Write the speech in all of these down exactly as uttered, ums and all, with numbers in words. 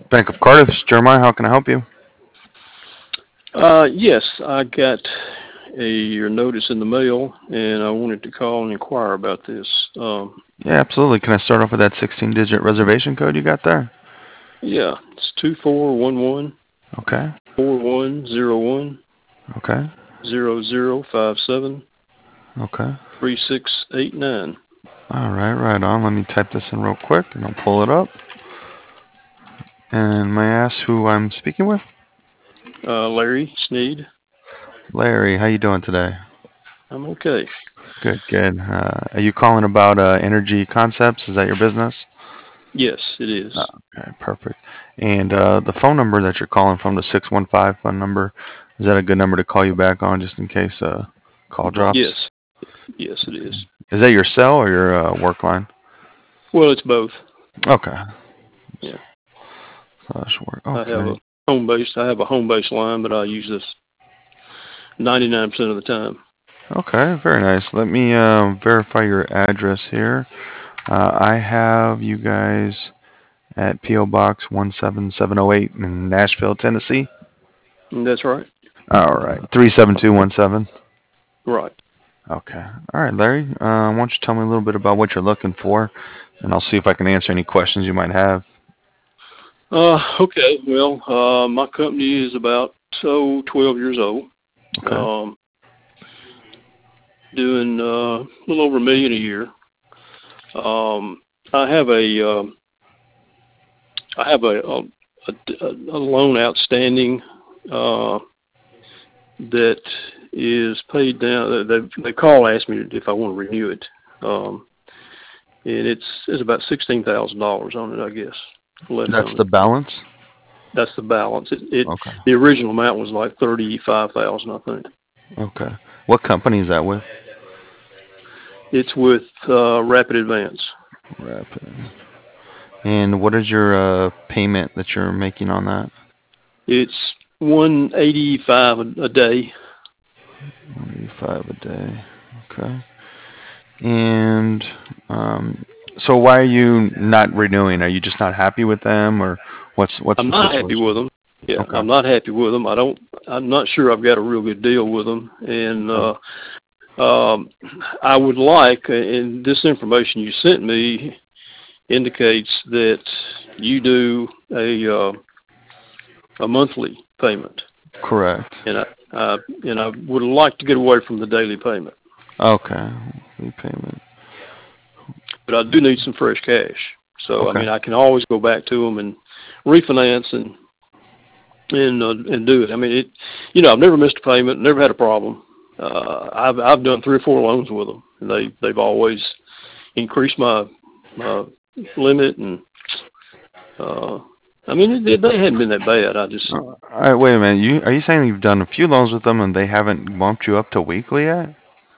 Bank of Cardiff, Jeremiah, how can I help you? Uh, yes, I got a your notice in the mail, and I wanted to call and inquire about this. Um, Yeah, absolutely. Can I start off with that sixteen-digit reservation code you got there? yeah, it's two four one one Okay. four one zero one Okay. zero zero five seven Okay. three six eight nine. All right, right on. Let me type this in real quick, and I'll pull it up. And may I ask who I'm speaking with? Uh, Larry Sneed. Larry, how you doing today? I'm okay. Good, good. Uh, are you calling about uh, Energy Concepts? Is that your business? Yes, it is. Uh, okay, perfect. And uh, the phone number that you're calling from, the six one five phone number, is that a good number to call you back on just in case uh, call drops? Yes, yes, it is. Is that your cell or your uh, work line? Well, it's both. Okay. Yeah, Slash work. I have a Okay. home base. I have a home base line, but I use this ninety-nine percent of the time. Okay, very nice. Let me uh, verify your address here. Uh, I have you guys at P O. Box one seven seven zero eight in Nashville, Tennessee. That's right. All right. three seven two one seven. Right. Okay. All right, Larry. Uh, why don't you tell me a little bit about what you're looking for, and I'll see if I can answer any questions you might have. Uh, okay. Well, uh, my company is about so twelve years old. Okay. Um, doing uh, a little over a million a year. Um, I have a um, I have a, a, a, a loan outstanding uh, that is paid down. They they call and ask me if I want to renew it, um, and it's it's about sixteen thousand dollars on it, I guess, left That's on it. the balance? That's the balance. It, it Okay. the original amount was like thirty five thousand, I think. Okay. What company is that with? It's with uh, Rapid Advance. Rapid. And what is your uh, payment that you're making on that? It's one eighty five a, a day. eighty-five a day. Okay. And um, so why are you not renewing? Are you just not happy with them, or what's what's I'm the not happy with situation? them. Yeah, Okay. I'm not happy with them. I don't. I'm not sure I've got a real good deal with them, and Okay. uh, um, I would like. And this information you sent me indicates that you do a uh, a monthly payment, Correct. and I, I and I would like to get away from the daily payment. Okay. Repayment. But I do need some fresh cash. So I Okay. mean, I can always go back to them and refinance and and uh, and do it. I mean, it. You know, I've never missed a payment, never had a problem. Uh, I've I've done three or four loans with them, and they they've always increased my my limit, and uh, I mean, it, they hadn't been that bad. I just Uh, all right. Wait a minute. You are you saying you've done a few loans with them and they haven't bumped you up to weekly yet?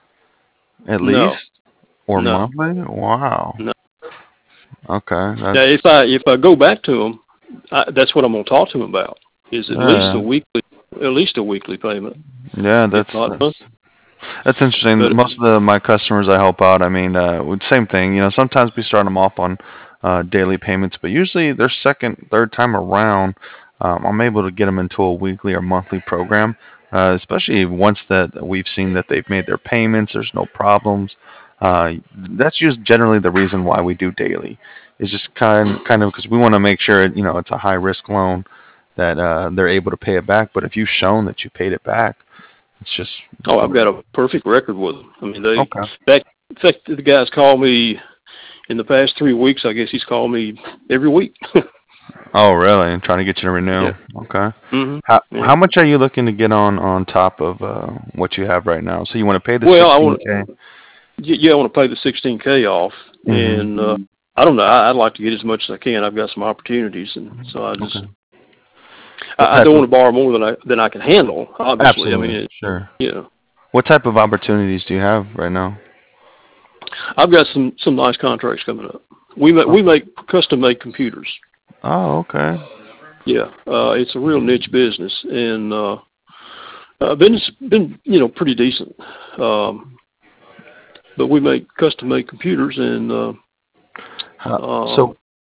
At least no or no monthly? Wow. no. Okay. Now, That's if I if I go back to them, I, that's what I'm going to talk to them about. Is at least a uh, weekly, at least a weekly payment, yeah. if That's not that's monthly. That's interesting. But Most of the, my customers I help out, I mean, uh, with same thing. You know, sometimes we start them off on uh, daily payments, but usually their second, third time around, um, I'm able to get them into a weekly or monthly program. Uh, especially once that we've seen that they've made their payments, there's no problems. Uh, that's just generally the reason why we do daily. Is just kind kind of because we want to make sure you know it's a high risk loan that uh, they're able to pay it back. But if you've shown that you paid it back, it's just oh, you I've know got a perfect record with them. I mean, they in okay. fact, in fact, the guy's called me in the past three weeks. I guess he's called me every week. Oh, really? And trying to get you to renew. Yeah. Okay. Mhm. How Yeah. how much are you looking to get on on top of uh what you have right now? So you want to pay the Well, I want. sixteen k? Yeah, I want to pay the sixteen k off, Mhm. and uh, I don't know. I, I'd like to get as much as I can. I've got some opportunities, and so I just Okay. What I, I type don't of want to borrow more than I than I can handle. Obviously, I mean, Absolutely. it, Sure. you know, What type of opportunities do you have right now? I've got some some nice contracts coming up. We make we Okay. make custom made computers. Oh, okay. Yeah, uh, it's a real niche business, and uh, uh, been been you know pretty decent. Um, but we make custom made computers, and uh, Uh, uh, so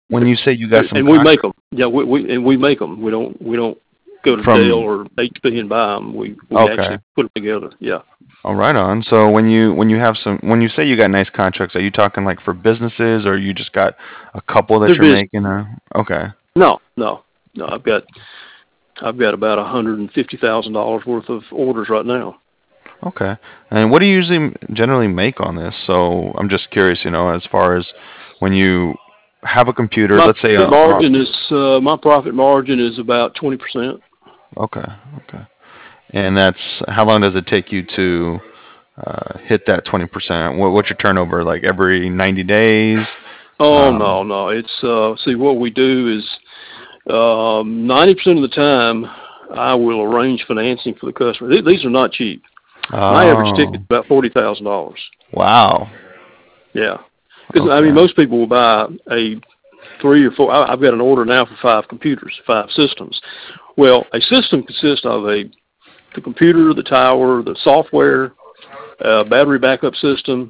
when you say you got some and we con- make them. Yeah, we, we and we make them. We don't we don't go to from Dell or H P and buy them. We we okay. actually put them together. Yeah. Oh, right on. So when you when you have some when you say you got nice contracts, are you talking like for businesses, or you just got a couple that They're you're busy. making? Uh, okay. No, no, no. I've got I've got about a hundred and fifty thousand dollars worth of orders right now. Okay. And what do you usually generally make on this? So I'm just curious, you know, as far as when you have a computer, My let's say, profit uh, uh, margin is uh, my profit margin is about twenty percent. okay, okay. And that's how long does it take you to uh, hit that twenty percent? What, what's your turnover like every ninety days? Oh no, Um, no. It's uh, see what we do is um, ninety percent of the time I will arrange financing for the customer. Th- These are not cheap. My average oh, ticket is about forty thousand dollars. wow. Yeah, because I mean Okay. most people will buy a three or four. I, I've got an order now for five computers, five systems. Well, a system consists of a the computer, the tower, the software, uh, battery backup system,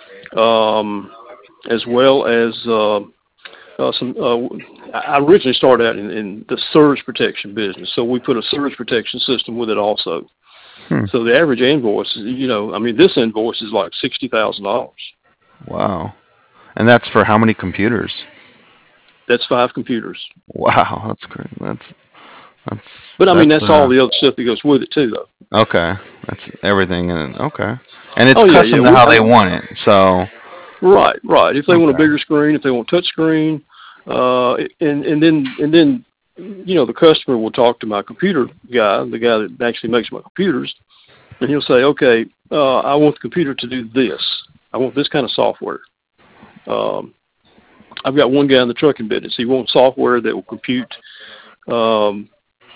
um, as well as uh, uh, some. Uh, I originally started out in, in the surge protection business, so we put a surge protection system with it also. Hmm. So the average invoice is, you know, I mean, this invoice is like sixty thousand dollars. Wow. And that's for how many computers? That's five computers. Wow, that's great. That's that's But I mean, that's that's uh all the other stuff that goes with it too, though. okay. That's everything in it. Okay. And it's Oh yeah, yeah. custom to We, how I they mean, want it. So right, right. If they want a okay. bigger screen, if they want touch screen, uh, and and then and then, you know, the customer will talk to my computer guy, the guy that actually makes my computers, and he'll say, okay, uh, I want the computer to do this. I want this kind of software. Um, I've got one guy in the trucking business. He wants software that will compute um,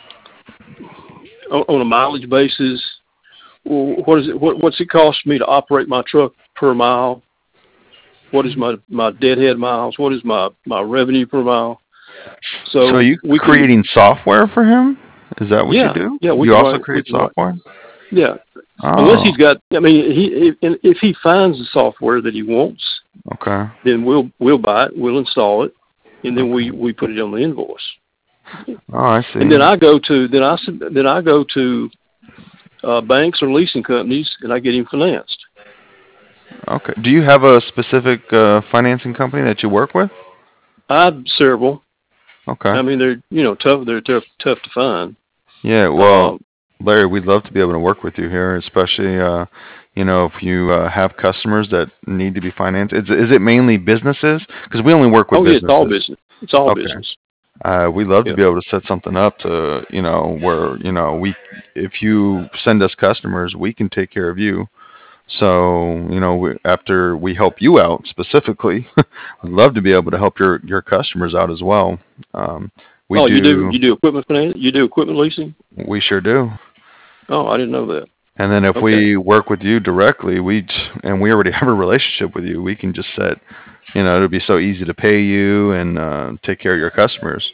on, on a mileage basis. Well, what is it? What, what's it cost me to operate my truck per mile? What is my my deadhead miles? What is my my revenue per mile? So are So you we can, creating software for him? Is that what you yeah, do? yeah, we You can also write, we create can write, software? yeah. Unless Oh, he's got, I mean, he if, if he finds the software that he wants, okay. then we'll we'll buy it, we'll install it, and then Okay. we we put it on the invoice. Oh, I And then see. I go to then I sub- then I go to uh, banks or leasing companies and I get him financed. Okay. Do you have a specific uh, financing company that you work with? I have several. Okay. I mean, they're you know tough. They're tough tough to find. Yeah, well, Um, Larry, we'd love to be able to work with you here, especially uh, you know, if you uh, have customers that need to be financed. Is is it mainly businesses? Because we only work with oh yeah, it's all businesses. business. It's all Okay. business. Uh, we'd love to Yeah. be able to set something up to, you know, where, you know, we, if you send us customers, we can take care of you. So, you know, we, after we help you out specifically, we'd love to be able to help your, your customers out as well. Um, we Oh, you do do, you do equipment finance? You do equipment leasing? we sure do. Oh, I didn't know that. And then if Okay. we work with you directly, we, and we already have a relationship with you, we can just set, you know, it'll be so easy to pay you and uh, take care of your customers.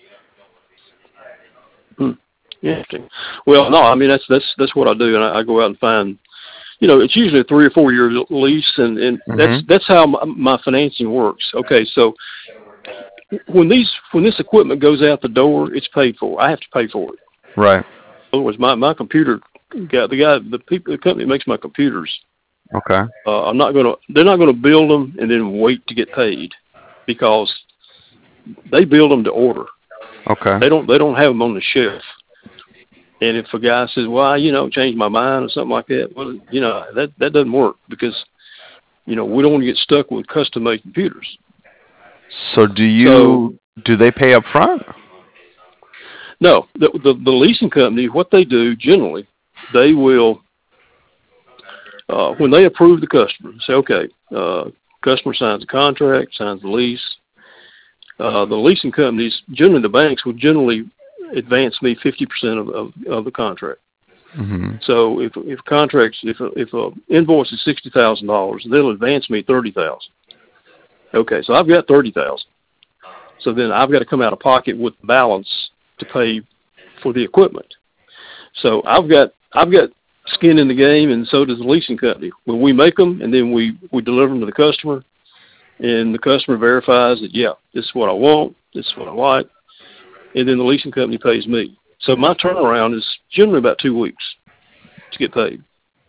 Hmm. Interesting. Well, no, I mean that's that's that's what I do, and I, I go out and find. You know, it's usually a three or four year lease, and and that's Hmm. that's how my, my financing works. Okay, so when these when this equipment goes out the door, it's paid for. I have to pay for it. Right. Otherwise, my my computer guy, the guy, the people, the company that makes my computers, Okay. uh, I'm not gonna. They're not gonna build them and then wait to get paid, because they build them to order. Okay. They don't. They don't have them on the shelf. And if a guy says, "Well, you know, change my mind" or something like that, well, you know, that that doesn't work, because you know we don't want to get stuck with custom made computers. So do So you do they pay up front? no, the, the the leasing company, what they do generally, they will uh, when they approve the customer, say, okay, uh, customer signs a contract, signs the lease. Uh, the leasing companies, generally the banks, will generally advance me fifty percent of, of of the contract. Hmm. So if if contracts if a, if a invoice is sixty thousand dollars, they'll advance me thirty thousand. Okay, so I've got thirty thousand. So then I've got to come out of pocket with the balance to pay for the equipment. So I've got I've got skin in the game, and so does the leasing company. When we make them and then we we deliver them to the customer, and the customer verifies that, yeah, this is what I want, this is what I like, and then the leasing company pays me. So my turnaround is generally about two weeks to get paid.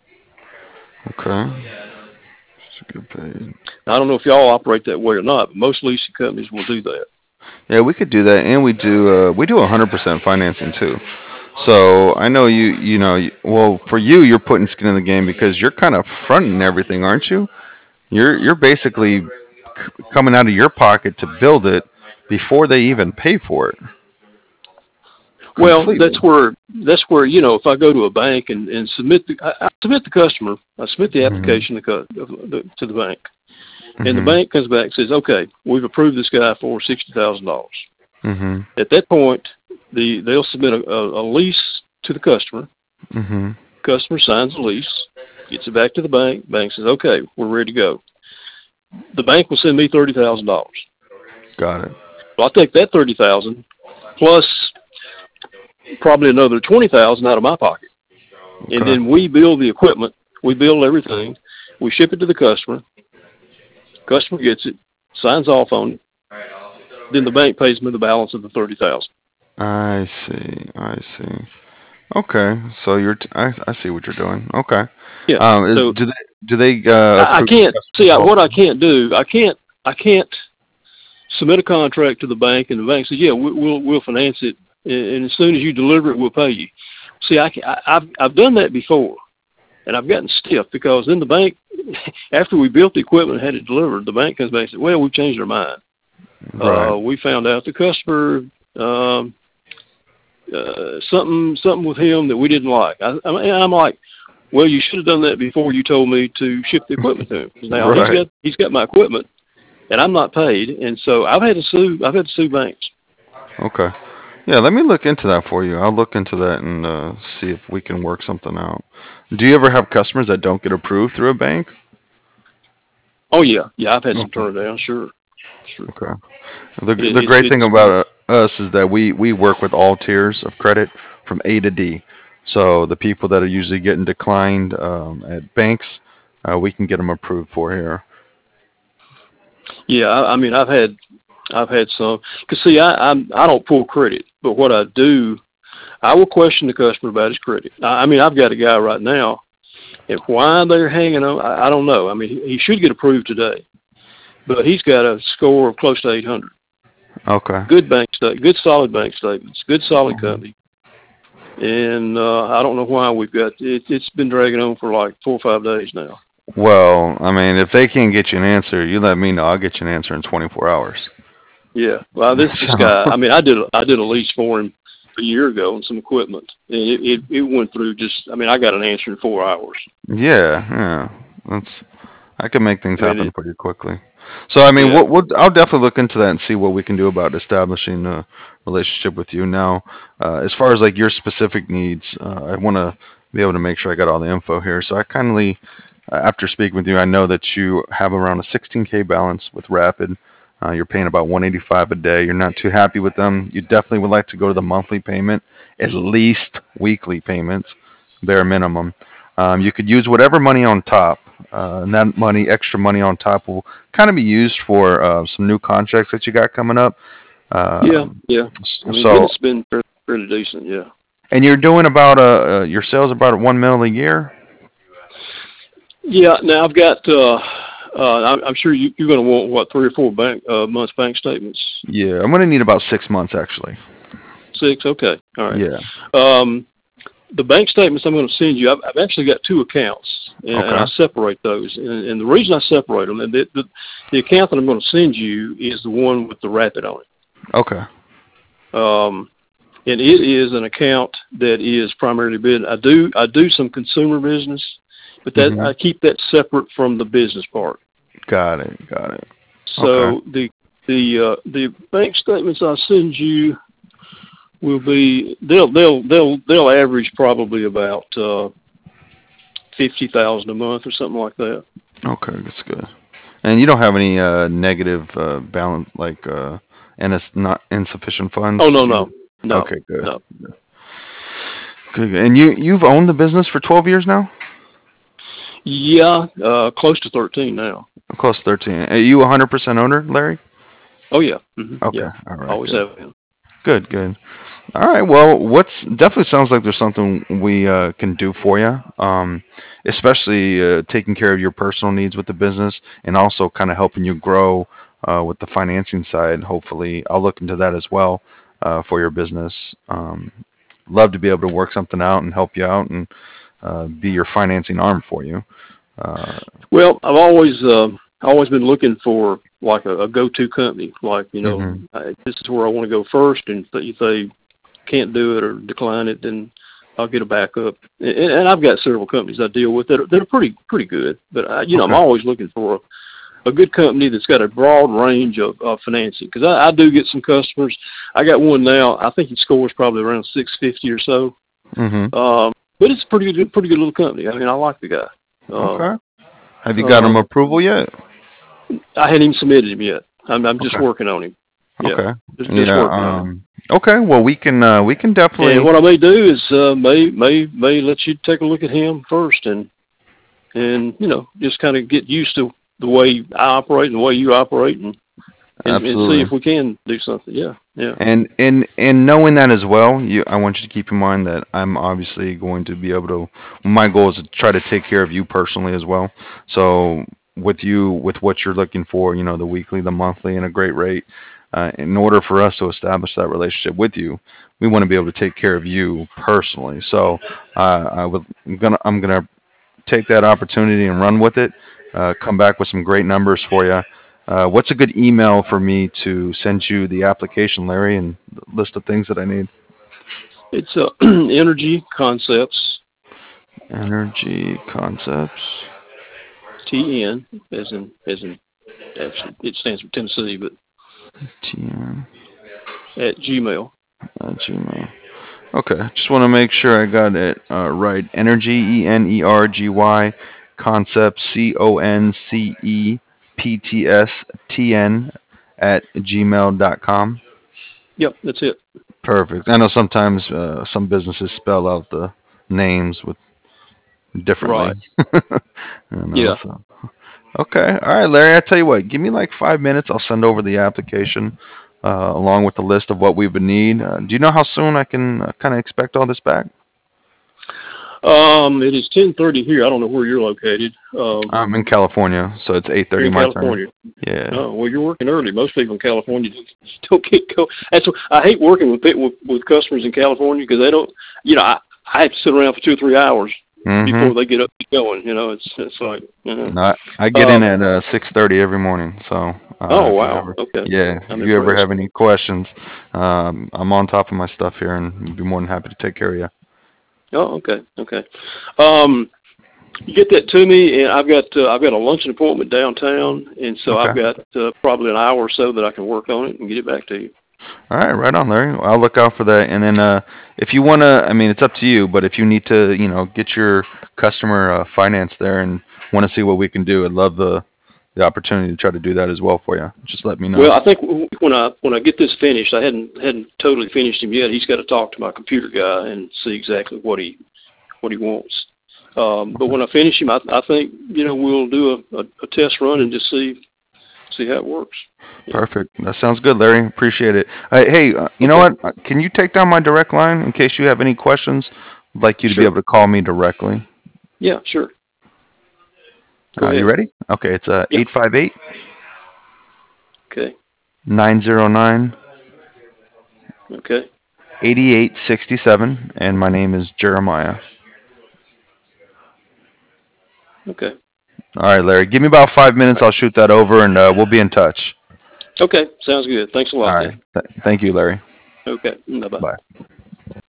Okay. To get paid. Now, I don't know if y'all operate that way or not, but most leasing companies will do that. Yeah, we could do that, and we do. Uh, we do one hundred percent financing too. So I know you. You know. you- Well, for you, you're putting skin in the game because you're kind of fronting everything, aren't you? You're you're basically c- coming out of your pocket to build it before they even pay for it Well, that's completely. where that's where you know if I go to a bank and, and submit the I, I submit the customer, I submit the Mhm. application to, co- the, to the bank, and the Mhm. bank comes back and says, okay, we've approved this guy for sixty thousand dollars. Mhm. At that point, the they'll submit a, a, a lease to the customer. Mhm. Customer signs the lease, gets it back to the bank. Bank says, okay, we're ready to go. The bank will send me thirty thousand dollars. Got it. So I'll take that thirty thousand plus probably another twenty thousand out of my pocket, and Okay. then we build the equipment, we build everything, we ship it to the customer. Customer gets it, signs off on it. Then the bank pays me the balance of the thirty thousand. I see. I see. Okay. So you're. T- I I see what you're doing. Okay. Yeah. Um. Is So do they do they uh, I, I approve the can't see customer's I, health? what I can't do. I can't. I can't submit a contract to the bank, and the bank says, "Yeah, we, we'll we'll finance it, and, and as soon as you deliver it, we'll pay you." See, I, can, I I've I've done that before, and I've gotten stiff because then the bank, after we built the equipment and had it delivered, the bank comes back and says, "Well, we've changed our mind. Right. Uh, we found out the customer." Um, uh, something something with him that we didn't like. I, I mean, I'm like, well, you should have done that before you told me to ship the equipment to him. 'Cause now he's Right. got he's got my equipment, and I'm not paid, and so I've had to sue. I've had to sue banks. Okay. Yeah, let me look into that for you. I'll look into that and uh, see if we can work something out. Do you ever have customers that don't get approved through a bank? Oh yeah, yeah, I've had some Okay. turn down. Sure, sure. Okay. The It, the it's great thing it's about uh, us is that we we work with all tiers of credit from A to D. So the people that are usually getting declined um, at banks, uh, we can get them approved for here. yeah. I, I mean, I've had I've had some. Cause see, I I'm, I don't pull credit, but what I do, I will question the customer about his credit. I, I mean, I've got a guy right now, and why they're hanging on, I, I don't know. I mean, he, he should get approved today, but he's got a score of close to eight hundred. Okay. Good bank state, good solid bank statements, good solid Mhm. company. And uh, I don't know why we've got it. It's been dragging on for like four or five days now. Well, I mean, if they can't get you an answer, you let me know. I'll get you an answer in twenty-four hours. Yeah. Well, this this guy. So, I mean, I did a, I did a lease for him a year ago on some equipment, and it, it it went through just. I mean, I got an answer in four hours. yeah, yeah. That's I can make things I mean, happen it, pretty quickly. So I mean, yeah. we'll, we'll I'll definitely look into that and see what we can do about establishing a relationship with you. Now, uh, as far as like your specific needs, uh, I want to be able to make sure I got all the info here. So I kindly, uh, after speaking with you, I know that you have around a sixteen k balance with Rapid. Uh, you're paying about one eighty-five a day. You're not too happy with them. You definitely would like to go to the monthly payment, at least weekly payments, bare minimum. Um, you could use whatever money on top, uh, and that money, extra money on top, will kind of be used for uh, some new contracts that you got coming up. Yeah. Um, Yeah. I mean, so, business has been fairly, fairly decent. Yeah. and you're doing about uh, uh, your sales about one mil a year. Yeah. Now I've got. uh uh, I'm I'm sure you, you're going to want what three or four bank uh, months bank statements. Yeah, I'm gonna need about six months actually. Six. Okay. All right. Yeah. Um, the bank statements I'm going to send you, I've, I've actually got two accounts, and, and I Okay. separate those. And, and the reason I separate them, and the, the, the account that I'm going to send you is the one with the Rapid on Okay. it. Um, and it is an account that is primarily business. I do I do some consumer business, but that Mhm. I keep that separate from the business part. Got it. Got it. Okay. So the the uh, the bank statements I send you will be they'll they'll they'll they'll average probably about uh, fifty thousand a month or something like that. Okay, that's good. And you don't have any uh, negative uh, balance, like uh, and it's not insufficient funds. Oh no You, no no okay, good. no. Good. Good. And you you've owned the business for twelve years now. Yeah, uh, close to thirteen now. Close to thirteen. Are you a hundred percent owner, Larry? Oh yeah, hmm Okay. yeah, All right. always Good. have been. Good. Good. All right. Well, what's definitely sounds like there's something we uh, can do for you, um, especially uh, taking care of your personal needs with the business, and also kind of helping you grow uh, with the financing side. Hopefully, I'll look into that as well uh, for your business. Um, love to be able to work something out and help you out and uh, be your financing arm for you. Uh, Well, I've always uh, always been looking for like a, a go-to company. Like you know, hmm I, this is where I want to go first, and if they can't do it or decline it, then I'll get a backup. And, and I've got several companies I deal with that are, that are pretty pretty good. But I, you know, I'm Okay. always looking for a, a good company that's got a broad range of, of financing because I, I do get some customers. I got one now. I think he scores probably around six fifty or so. hmm Um, but it's a pretty good, pretty good little company. I mean, I like the guy. Um, Okay. Have you got uh, them approval yet? I hadn't even submitted him yet. I'm, I'm just Okay. working on him. Yeah, Okay. just just Yeah. working on him. Um. Okay. Well, we can uh, we can And definitely. what I may do is uh, may may may let you take a look at him first, and and you know just kind of get used to the way I operate and the way you operate, and and, and see Absolutely. if we can do something. Yeah, yeah, And and and knowing that as well, you I want you to keep in mind that I'm obviously going to be able to. My goal is to try to take care of you personally as well. So with you, with what you're looking for, you know, the weekly, the monthly, and a great rate. Uh, in order for us to establish that relationship with you, we want to be able to take care of you personally. So uh, I would, I'm gonna I'm gonna take that opportunity and run with it. Uh, come back with some great numbers for you. Uh, what's a good email for me to send you the application, Larry, and the list of things that I need? it's uh, Energy Concepts, Energy Concepts. T N, as in as in actually it stands for Tennessee, but T N at Gmail. at Gmail. Okay, just want to make sure I got it uh, right. Energy, E N E R G Y, Concepts, C O N C E P T S T N at gmail dot com. Yep, that's it. Perfect. I know sometimes uh, some businesses spell out the names with differently. Right. you know, Yeah. so. Okay. All right, Larry. I tell you what. Give me like five minutes. I'll send over the application uh, along with the list of what we would need. Uh, do you know how soon I can uh, kind of expect all this back? Um, it is ten thirty here. I don't know where you're located. Um, I'm in California, so it's eight you're thirty in my time. California. Yeah. Oh, well, you're working early. Most people in California don't get go. That's what, I hate working with people with, with customers in California because they don't. You know, I I have to sit around for two or three hours before Mhm. they get up and going. You know, it's it's like. No, I, I Uh, get in um. at uh, six thirty every morning. So uh, Oh if you wow. ever, Okay. yeah, I'm if you ever impressed. have any questions, um, I'm on top of my stuff here, and be more than happy to take care of you. Oh, okay. Okay. Um. You get that to me, and I've got uh, I've got a luncheon appointment downtown, and so Okay. I've got uh, probably an hour or so that I can work on it and get it back to you. All right, right on, Larry. Well, I'll look out for that. And then, uh, if you wanna, I mean, it's up to you. But if you need to, you know, get your customer uh, finance there and want to see what we can do, I'd love the the opportunity to try to do that as well for you. Just let me know. Well, I think w- when I when I get this finished, I hadn't hadn't totally finished him yet. He's got to talk to my computer guy and see exactly what he what he wants. Um, but when I finish him, I, I think you know we'll do a, a, a test run and just see see how it works. Yeah. Perfect. That sounds good, Larry. Appreciate it. Uh, hey, uh, you know Okay. what? Uh, Can you take down my direct line in case you have any questions? I'd like you to be Sure. able to call me directly. Yeah. Sure. Go Uh, you ahead. ready? Okay, it's uh, Yeah. eight five eight, Okay. nine zero nine, Okay. eight eight six seven, and my name is Jeremiah. Okay. All right, Larry. Give me about five minutes. All I'll shoot that over, and uh, we'll be in touch. right. Okay. Sounds good. Thanks a All lot, right. then. Th- thank you, Larry. Okay. Bye bye. Bye.